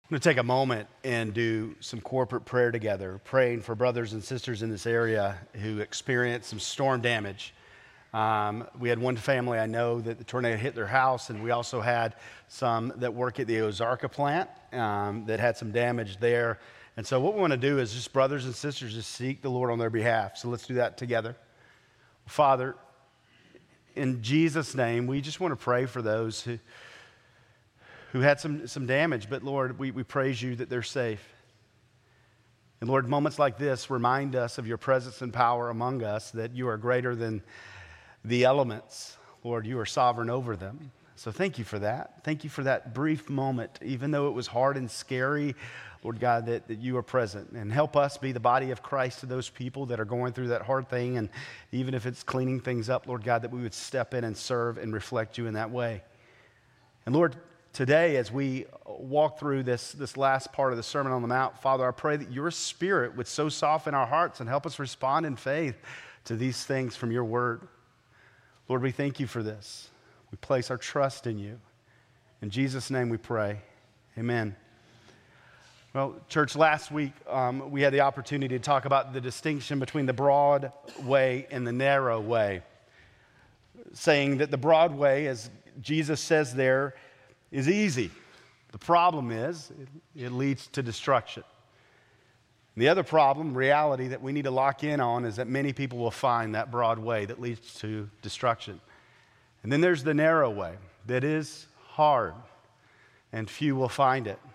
I'm going to take a moment and do some corporate prayer together, praying for brothers and sisters in this area who experienced some storm damage. We had one family I know that the tornado hit their house, and we also had some that work at the Ozarka plant that had some damage there. And so what we want to do is just brothers and sisters just seek the Lord on their behalf. So let's do that together. Father, in Jesus' name, we just want to pray for those who had some damage, but Lord, we praise you that they're safe. And Lord, moments like this remind us of your presence and power among us, that you are greater than the elements. Lord, you are sovereign over them. So thank you for that. Thank you for that brief moment, even though it was hard and scary, Lord God, that you are present. And help us be the body of Christ to those people that are going through that hard thing. And even if it's cleaning things up, Lord God, that we would step in and serve and reflect you in that way. And Lord, today, as we walk through this last part of the Sermon on the Mount, Father, I pray that your Spirit would so soften our hearts and help us respond in faith to these things from your word. Lord, we thank you for this. We place our trust in you. In Jesus' name we pray. Amen. Well, church, last week we had the opportunity to talk about the distinction between the broad way and the narrow way, saying that the broad way, as Jesus says there, is easy. The problem is it leads to destruction. The other problem, reality, that we need to lock in on is that many people will find that broad way that leads to destruction. And then there's the narrow way that is hard, and few will find it.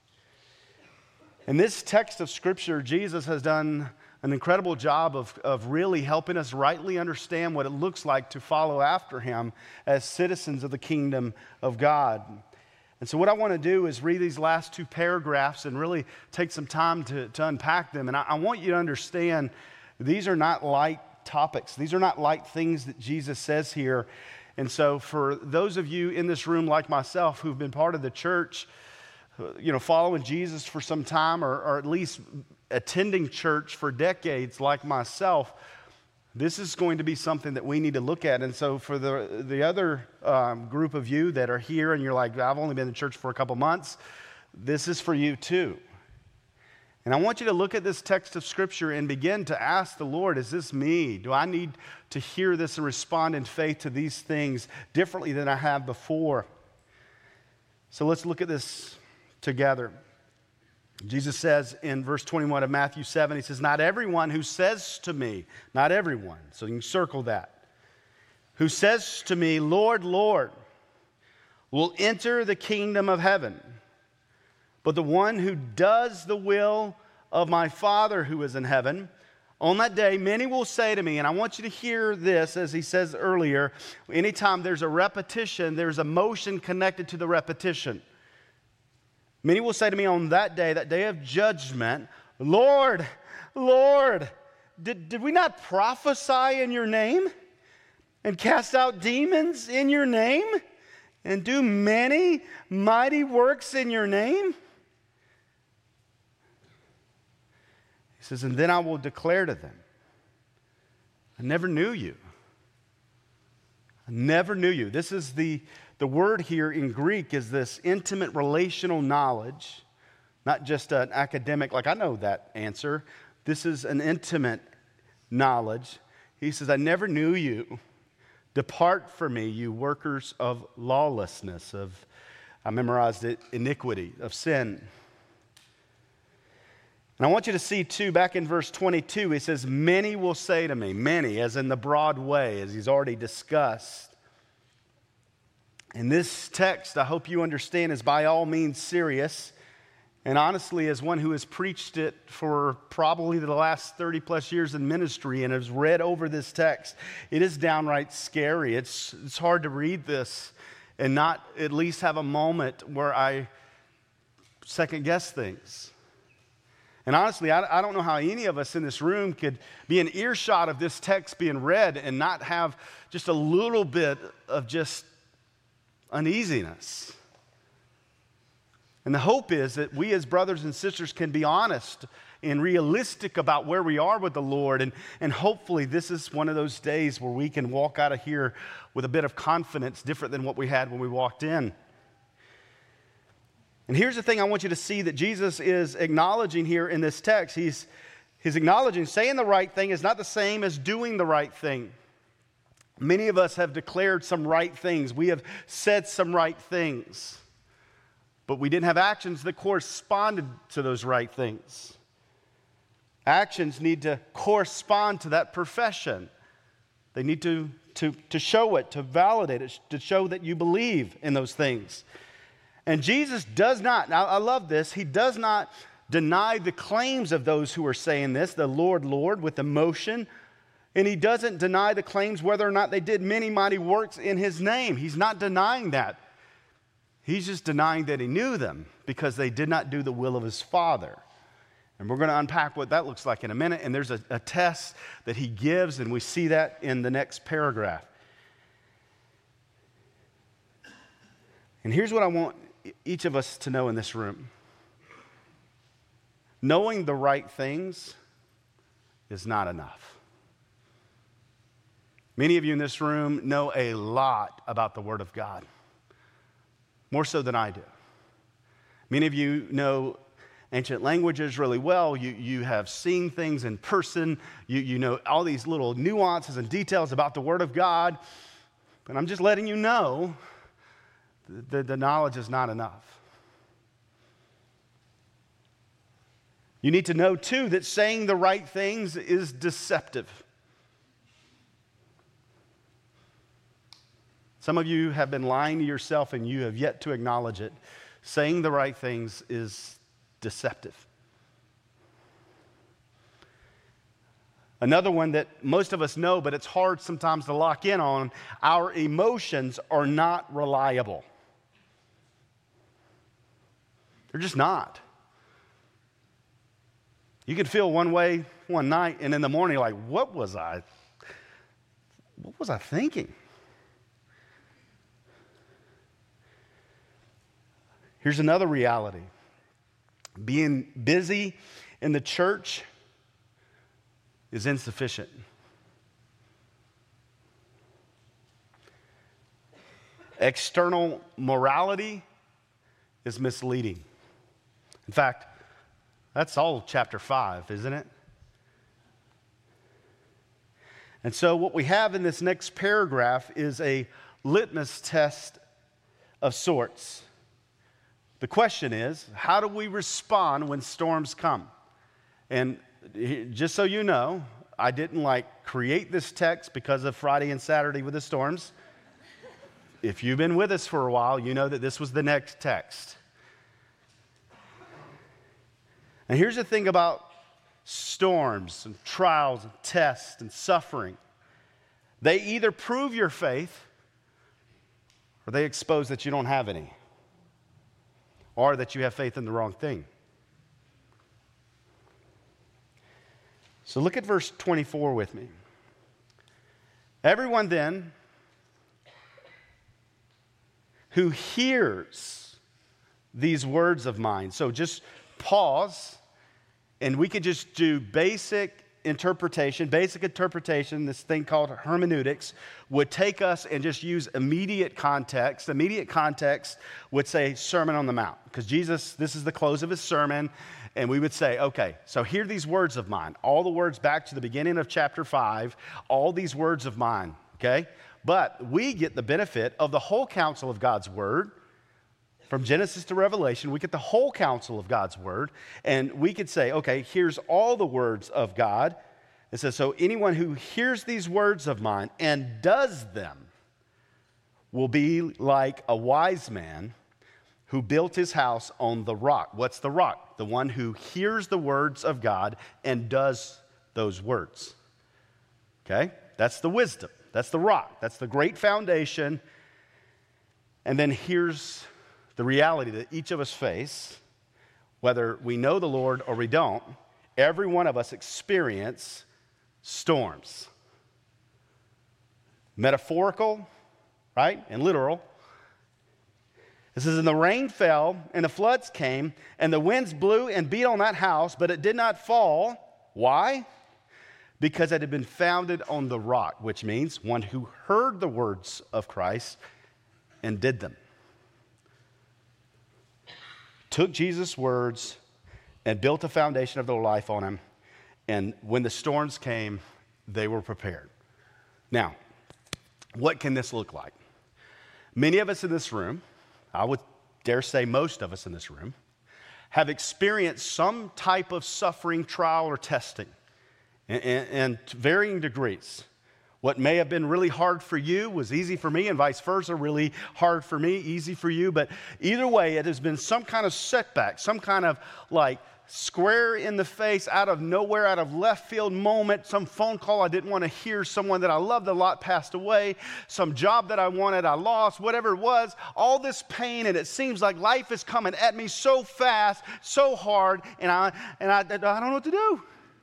In this text of Scripture, Jesus has done an incredible job of really helping us rightly understand what it looks like to follow after him as citizens of the kingdom of God. And so what I want to do is read these last two paragraphs and really take some time to unpack them. And I want you to understand these are not light topics. These are not light things that Jesus says here. And so for those of you in this room like myself who've been part of the church, following Jesus for some time or at least attending church for decades like myself, this is going to be something that we need to look at. And so for the other group of you that are here and you're like, I've only been in church for a couple months, this is for you too. And I want you to look at this text of Scripture and begin to ask the Lord, is this me? Do I need to hear this and respond in faith to these things differently than I have before? So let's look at this together. Jesus says in verse 21 of Matthew 7, he says, not everyone who says to me, not everyone, so you can circle that, who says to me, Lord, Lord, will enter the kingdom of heaven, but the one who does the will of my Father who is in heaven. On that day, many will say to me, and I want you to hear this, as he says earlier, anytime there's a repetition, there's a motion connected to the repetition. Many will say to me on that day of judgment, Lord, Lord, did we not prophesy in your name and cast out demons in your name and do many mighty works in your name? He says, and then I will declare to them, I never knew you. I never knew you. This is the word here in Greek is this intimate relational knowledge, not just an academic, like I know that answer. This is an intimate knowledge. He says, I never knew you. Depart from me, you workers of lawlessness, I memorized it, iniquity, of sin. And I want you to see too, back in verse 22, he says, many will say to me, many, as in the broad way, as he's already discussed. And this text, I hope you understand, is by all means serious. And honestly, as one who has preached it for probably the last 30 plus years in ministry and has read over this text, it is downright scary. It's hard to read this and not at least have a moment where I second guess things. And honestly, I don't know how any of us in this room could be in earshot of this text being read and not have just a little bit of just uneasiness. And the hope is that we as brothers and sisters can be honest and realistic about where we are with the Lord. And hopefully this is one of those days where we can walk out of here with a bit of confidence different than what we had when we walked in. And here's the thing I want you to see that Jesus is acknowledging here in this text. He's acknowledging saying the right thing is not the same as doing the right thing. Many of us have declared some right things. We have said some right things. But we didn't have actions that corresponded to those right things. Actions need to correspond to that profession. They need to show it, to validate it, to show that you believe in those things. And Jesus does not, now I love this, he does not deny the claims of those who are saying this, the Lord, Lord, with emotion. And he doesn't deny the claims whether or not they did many mighty works in his name. He's not denying that. He's just denying that he knew them because they did not do the will of his Father. And we're going to unpack what that looks like in a minute. And there's a test that he gives, and we see that in the next paragraph. And here's what I want each of us to know in this room. Knowing the right things is not enough. Many of you in this room know a lot about the Word of God, more so than I do. Many of you know ancient languages really well. You have seen things in person. You know all these little nuances and details about the Word of God. But I'm just letting you know the knowledge is not enough. You need to know, too, that saying the right things is deceptive. Some of you have been lying to yourself and you have yet to acknowledge it. Saying the right things is deceptive. Another one that most of us know, but it's hard sometimes to lock in on, our emotions are not reliable. They're just not. You can feel one way one night, and in the morning, like, what was I thinking? Here's another reality. Being busy in the church is insufficient. External morality is misleading. In fact, that's all chapter 5, isn't it? And so what we have in this next paragraph is a litmus test of sorts. The question is, how do we respond when storms come? And just so you know, I didn't create this text because of Friday and Saturday with the storms. If you've been with us for a while, you know that this was the next text. And here's the thing about storms and trials and tests and suffering. They either prove your faith or they expose that you don't have any, or that you have faith in the wrong thing. So look at verse 24 with me. Everyone then who hears these words of mine. So just pause, and we could just do basic interpretation, this thing called hermeneutics, would take us and just use immediate context. Immediate context would say Sermon on the Mount, because Jesus, this is the close of his sermon, and we would say, okay, so hear these words of mine, all the words back to the beginning of chapter 5, all these words of mine, okay? But we get the benefit of the whole counsel of God's word. From Genesis to Revelation, we get the whole counsel of God's word, and we could say, okay, here's all the words of God. It says, so anyone who hears these words of mine and does them will be like a wise man who built his house on the rock. What's the rock? The one who hears the words of God and does those words. Okay? That's the wisdom. That's the rock. That's the great foundation. And then here's the reality that each of us face, whether we know the Lord or we don't. Every one of us experience storms. Metaphorical, right, and literal. It says, and the rain fell, and the floods came, and the winds blew and beat on that house, but it did not fall. Why? Because it had been founded on the rock, which means one who heard the words of Christ and did them. took Jesus' words and built a foundation of their life on him. And when the storms came, they were prepared. Now, what can this look like? Many of us in this room, I would dare say most of us in this room, have experienced some type of suffering, trial, or testing, and to varying degrees. What may have been really hard for you was easy for me, and vice versa, really hard for me, easy for you. But either way, it has been some kind of setback, some kind of like square in the face, out of nowhere, out of left field moment, some phone call I didn't want to hear, someone that I loved a lot passed away, some job that I wanted I lost, whatever it was, all this pain, and it seems like life is coming at me so fast, so hard, and I don't know what to do.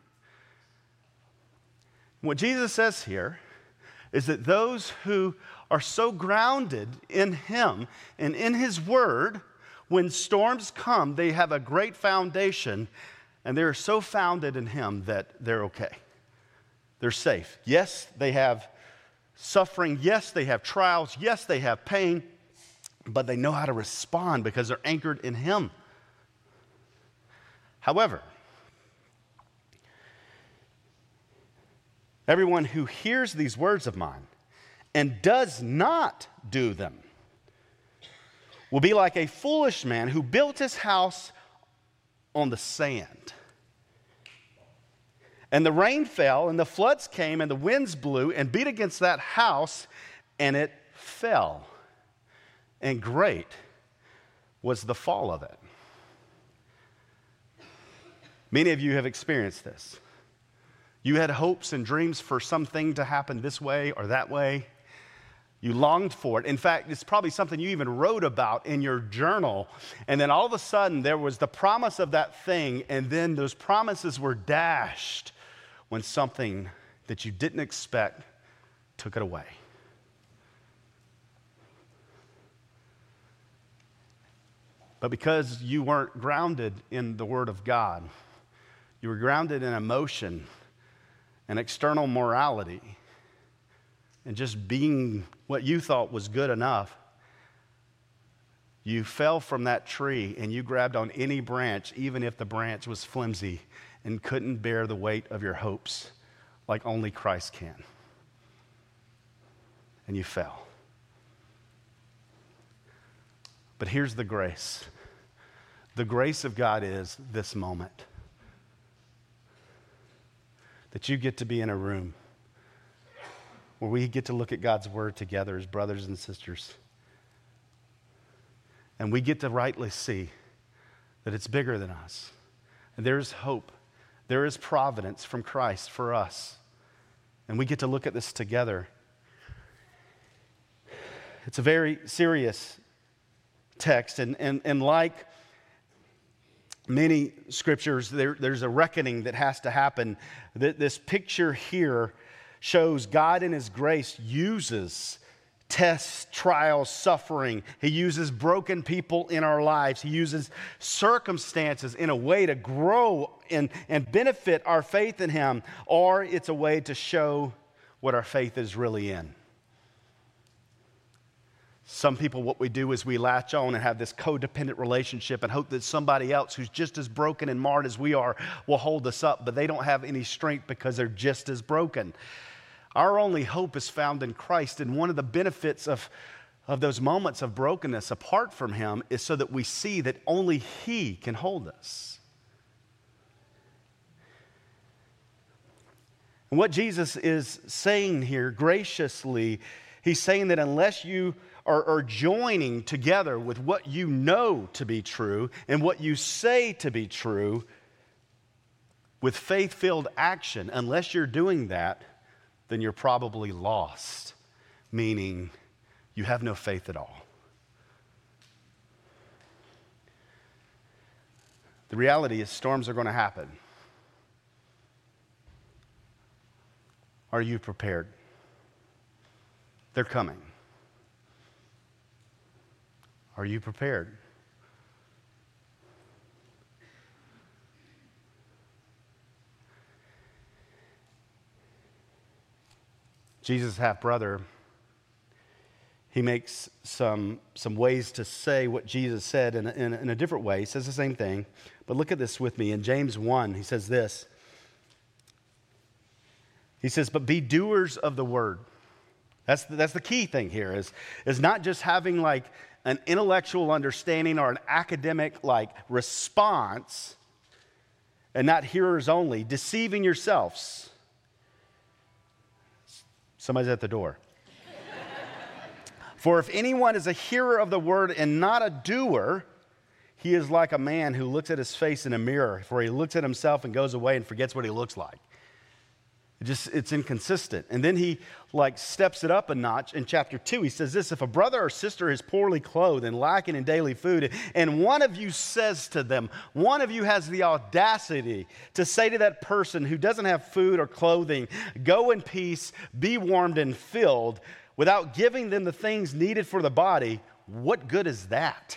What Jesus says here is that those who are so grounded in Him and in His Word, when storms come, they have a great foundation, and they're so founded in Him that they're okay. They're safe. Yes, they have suffering. Yes, they have trials. Yes, they have pain, but they know how to respond because they're anchored in Him. However, everyone who hears these words of mine and does not do them will be like a foolish man who built his house on the sand. And the rain fell, and the floods came, and the winds blew and beat against that house, and it fell. And great was the fall of it. Many of you have experienced this. You had hopes and dreams for something to happen this way or that way. You longed for it. In fact, it's probably something you even wrote about in your journal. And then all of a sudden, there was the promise of that thing, and then those promises were dashed when something that you didn't expect took it away. But because you weren't grounded in the Word of God, you were grounded in emotion and external morality, and just being what you thought was good enough, you fell from that tree and you grabbed on any branch, even if the branch was flimsy and couldn't bear the weight of your hopes like only Christ can. And you fell. But here's the grace. The grace of God is this moment that you get to be in a room where we get to look at God's Word together as brothers and sisters. And we get to rightly see that it's bigger than us. And there is hope. There is providence from Christ for us. And we get to look at this together. It's a very serious text. And like many scriptures, there's a reckoning that has to happen. This picture here shows God in His grace uses tests, trials, suffering. He uses broken people in our lives. He uses circumstances in a way to grow and benefit our faith in Him, or it's a way to show what our faith is really in. Some people, what we do is we latch on and have this codependent relationship and hope that somebody else who's just as broken and marred as we are will hold us up, but they don't have any strength because they're just as broken. Our only hope is found in Christ, and one of the benefits of those moments of brokenness apart from Him is so that we see that only He can hold us. And what Jesus is saying here graciously, He's saying that unless you are joining together with what you know to be true and what you say to be true with faith-filled action, unless you're doing that, then you're probably lost, meaning you have no faith at all. The reality is storms are going to happen. Are you prepared? They're coming. Are you prepared? Jesus' half-brother, he makes some ways to say what Jesus said in a different way. He says the same thing, but look at this with me. In James 1, he says this. He says, but be doers of the word. That's the key thing here is not just having like an intellectual understanding or an academic like response and not hearers only, deceiving yourselves. Somebody's at the door. For if anyone is a hearer of the word and not a doer, he is like a man who looks at his face in a mirror, for he looks at himself and goes away and forgets what he looks like. It's inconsistent. And then he like steps it up a notch in chapter 2. He says this, if a brother or sister is poorly clothed and lacking in daily food, and one of you says to them, one of you has the audacity to say to that person who doesn't have food or clothing, go in peace, be warmed and filled, without giving them the things needed for the body, what good is that?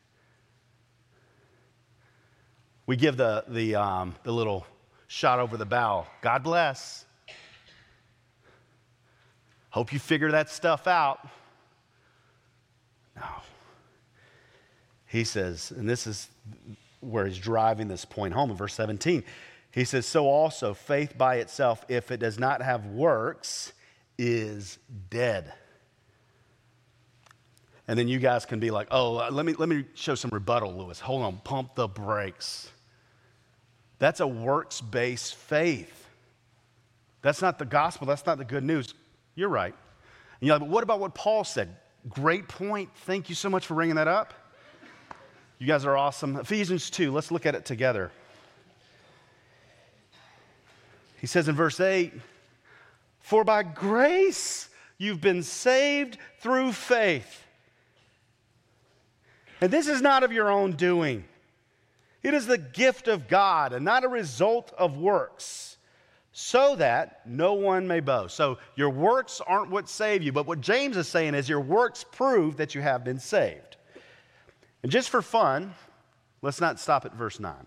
We give the little shot over the bow. God bless. Hope you figure that stuff out. No. He says, and this is where he's driving this point home in verse 17. He says, so also faith by itself, if it does not have works, is dead. And then you guys can be like, oh, let me show some rebuttal, Lewis. Hold on, pump the brakes. That's a works-based faith. That's not the gospel. That's not the good news. You're right. And you're like, but what about what Paul said? Great point. Thank you so much for bringing that up. You guys are awesome. Ephesians 2, let's look at it together. He says in verse 8, for by grace you've been saved through faith. And this is not of your own doing. It is the gift of God and not a result of works, so that no one may boast. So your works aren't what save you, but what James is saying is your works prove that you have been saved. And just for fun, let's not stop at verse 9.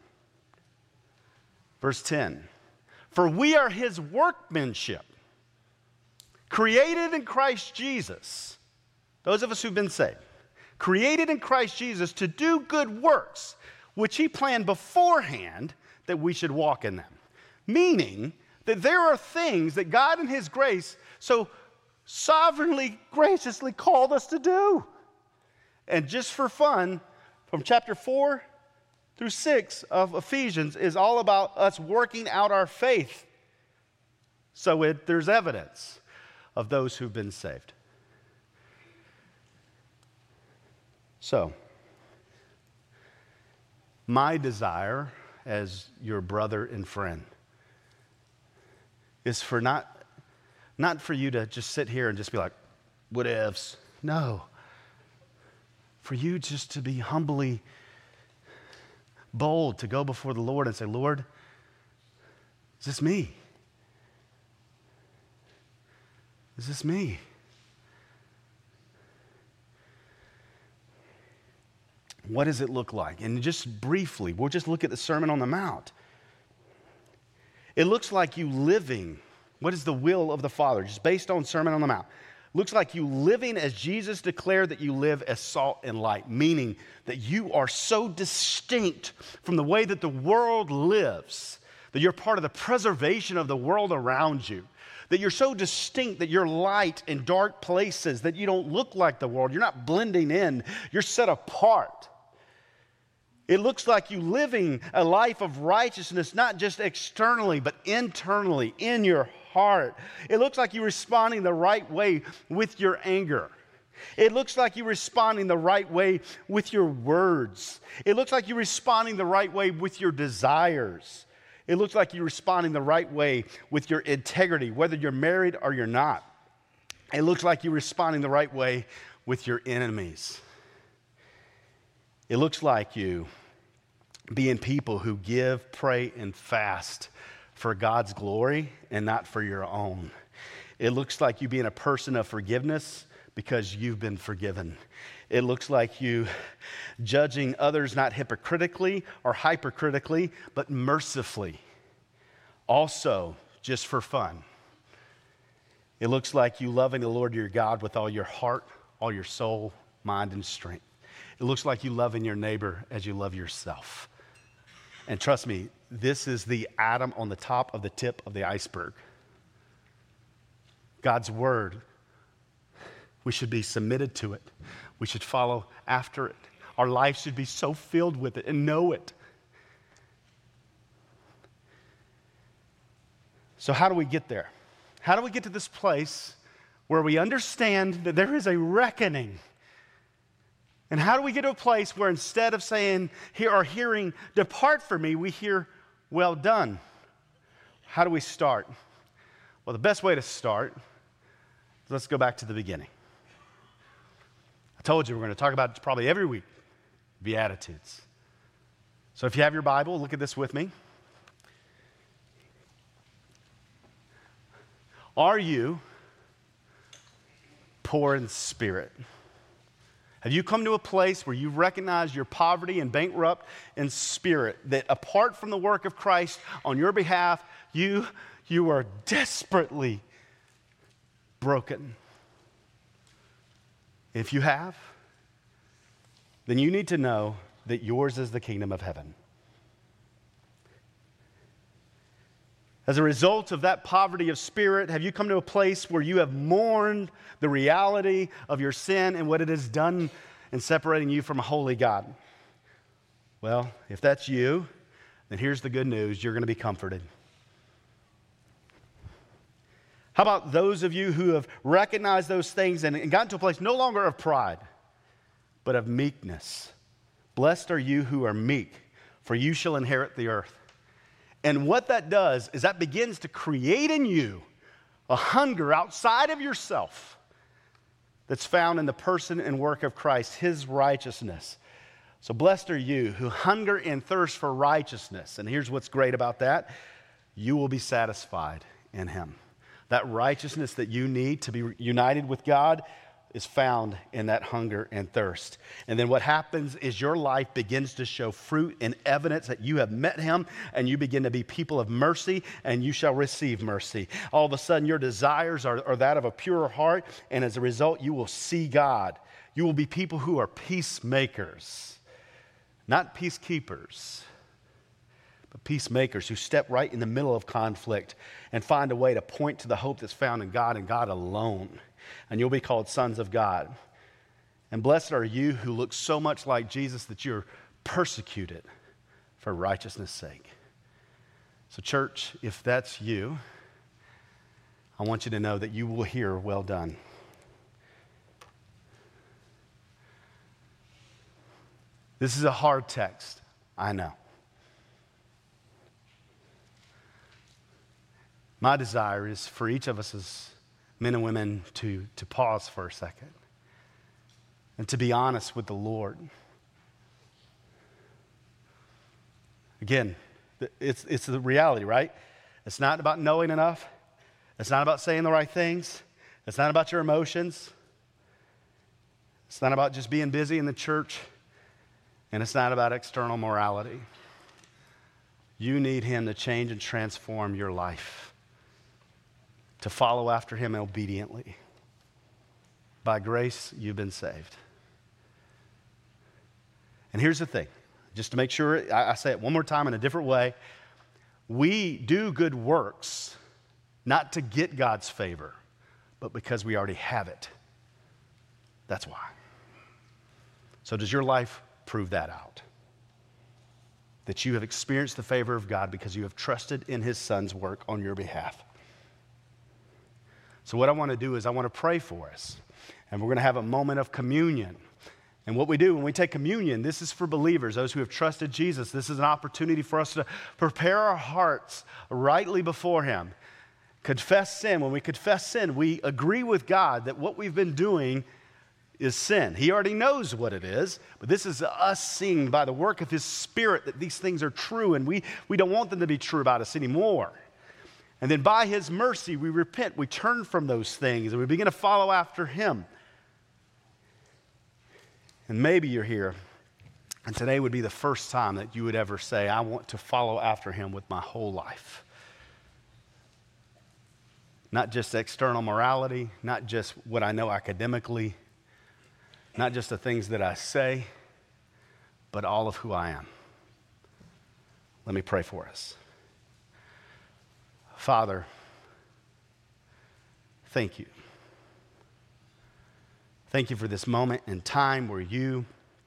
Verse 10, for we are his workmanship, created in Christ Jesus, those of us who've been saved, created in Christ Jesus to do good works, which he planned beforehand that we should walk in them. Meaning that there are things that God in his grace so sovereignly, graciously called us to do. And just for fun, from chapter 4 through 6 of Ephesians is all about us working out our faith. So there's evidence of those who've been saved. So, my desire as your brother and friend is for not for you to just sit here and just be like, what ifs? No. For you just to be humbly bold to go before the Lord and say, Lord, is this me? Is this me? What does it look like? And just briefly, we'll just look at the Sermon on the Mount. It looks like you living, what is the will of the Father? Just based on Sermon on the Mount. Looks like you living as Jesus declared that you live as salt and light, meaning that you are so distinct from the way that the world lives, that you're part of the preservation of the world around you, that you're so distinct that you're light in dark places, that you don't look like the world. You're not blending in. You're set apart. It looks like you living a life of righteousness, not just externally, but internally, in your heart. It looks like you responding the right way with your anger. It looks like you responding the right way with your words. It looks like you responding the right way with your desires. It looks like you're responding the right way with your integrity, whether you're married or you're not. It looks like you're responding the right way with your enemies. It looks like you being people who give, pray, and fast for God's glory and not for your own. It looks like you being a person of forgiveness because you've been forgiven. It looks like you judging others not hypocritically or hypercritically, but mercifully. Also, just for fun. It looks like you loving the Lord your God with all your heart, all your soul, mind, and strength. It looks like you loving your neighbor as you love yourself. And trust me, this is the atom on the top of the tip of the iceberg. God's word, we should be submitted to it. We should follow after it. Our life should be so filled with it and know it. So how do we get there? How do we get to this place where we understand that there is a reckoning? And how do we get to a place where instead of saying, hearing, depart from me, we hear, well done? How do we start? Well, the best way to start is let's go back to the beginning. I told you we're going to talk about it probably every week, Beatitudes. So if you have your Bible, look at this with me. Are you poor in spirit? Have you come to a place where you recognize your poverty and bankrupt in spirit, that apart from the work of Christ on your behalf, you are desperately broken? If you have, then you need to know that yours is the kingdom of heaven. As a result of that poverty of spirit, have you come to a place where you have mourned the reality of your sin and what it has done in separating you from a holy God? Well, if that's you, then here's the good news. You're going to be comforted. How about those of you who have recognized those things and gotten to a place no longer of pride, but of meekness? Blessed are you who are meek, for you shall inherit the earth. And what that does is that begins to create in you a hunger outside of yourself that's found in the person and work of Christ, his righteousness. So blessed are you who hunger and thirst for righteousness. And here's what's great about that. You will be satisfied in him. That righteousness that you need to be united with God is found in that hunger and thirst. And then what happens is your life begins to show fruit and evidence that you have met him, and you begin to be people of mercy, and you shall receive mercy. All of a sudden, your desires are that of a pure heart, and as a result, you will see God. You will be people who are peacemakers, not peacekeepers, but peacemakers who step right in the middle of conflict and find a way to point to the hope that's found in God and God alone. And you'll be called sons of God. And blessed are you who look so much like Jesus that you're persecuted for righteousness' sake. So church, if that's you, I want you to know that you will hear, well done. This is a hard text, I know. My desire is for each of us as men and women to pause for a second and to be honest with the Lord. Again, it's the reality, right? It's not about knowing enough. It's not about saying the right things. It's not about your emotions. It's not about just being busy in the church. And it's not about external morality. You need him to change and transform your life, to follow after him obediently. By grace, you've been saved. And here's the thing, just to make sure I say it one more time in a different way. We do good works not to get God's favor, but because we already have it. That's why. So does your life prove that out? That you have experienced the favor of God because you have trusted in his Son's work on your behalf. So what I want to do is I want to pray for us. And we're going to have a moment of communion. And what we do when we take communion, this is for believers, those who have trusted Jesus. This is an opportunity for us to prepare our hearts rightly before him. Confess sin. When we confess sin, we agree with God that what we've been doing is sin. He already knows what it is, but this is us seeing by the work of his Spirit that these things are true, and we don't want them to be true about us anymore. And then by his mercy, we repent, we turn from those things, and we begin to follow after him. And maybe you're here, and today would be the first time that you would ever say, I want to follow after him with my whole life. Not just external morality, not just what I know academically, not just the things that I say, but all of who I am. Let me pray for us. Father, thank you. Thank you for this moment in time where you're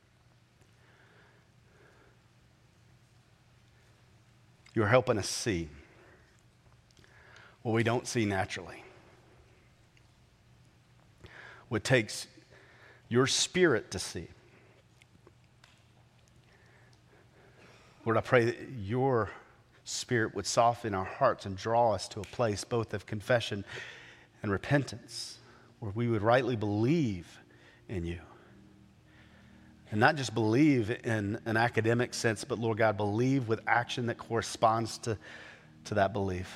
helping us see what we don't see naturally. What takes your Spirit to see. Lord, I pray that your Spirit would soften our hearts and draw us to a place both of confession and repentance, where we would rightly believe in you. And not just believe in an academic sense, but Lord God, believe with action that corresponds to that belief.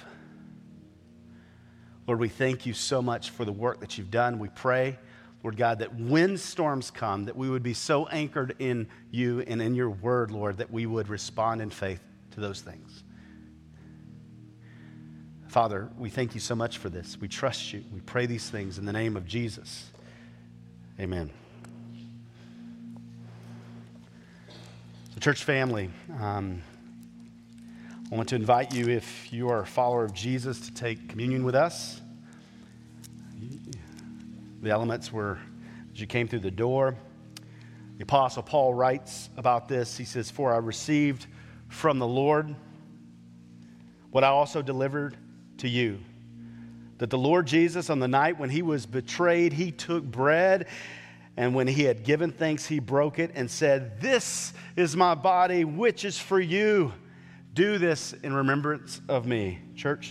Lord, we thank you so much for the work that you've done. We pray, Lord God, that when storms come, that we would be so anchored in you and in your word, Lord, that we would respond in faith to those things. Father, we thank you so much for this. We trust you. We pray these things in the name of Jesus. Amen. So, church family, I want to invite you, if you are a follower of Jesus, to take communion with us. The elements were as you came through the door. The Apostle Paul writes about this. He says, "For I received from the Lord what I also delivered to you, that the Lord Jesus, on the night when he was betrayed, he took bread, and when he had given thanks, he broke it and said, 'This is my body, which is for you. Do this in remembrance of me.'" Church.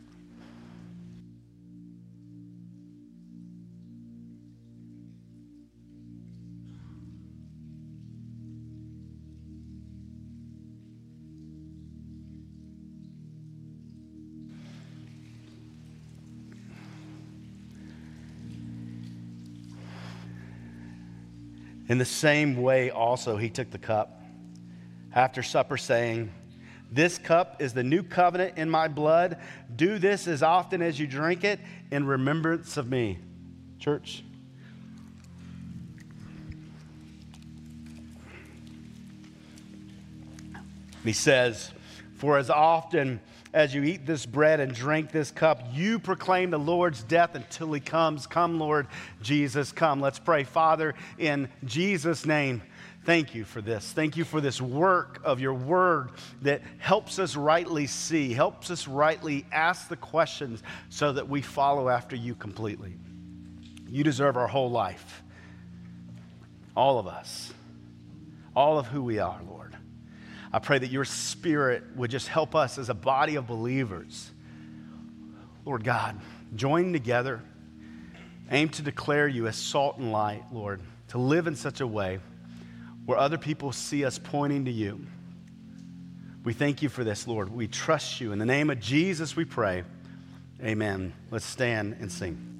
In the same way also he took the cup after supper, saying, "This cup is the new covenant in my blood. Do this as often as you drink it in remembrance of me." Church. He says, "For as often as you eat this bread and drink this cup, you proclaim the Lord's death until he comes. Come, Lord Jesus, come." Let's pray. Father, in Jesus' name, thank you for this. Thank you for this work of your word that helps us rightly see, helps us rightly ask the questions so that we follow after you completely. You deserve our whole life. All of us. All of who we are, Lord. I pray that your Spirit would just help us as a body of believers, Lord God, join together, aim to declare you as salt and light, Lord, to live in such a way where other people see us pointing to you. We thank you for this, Lord. We trust you. In the name of Jesus we pray. Amen. Let's stand and sing.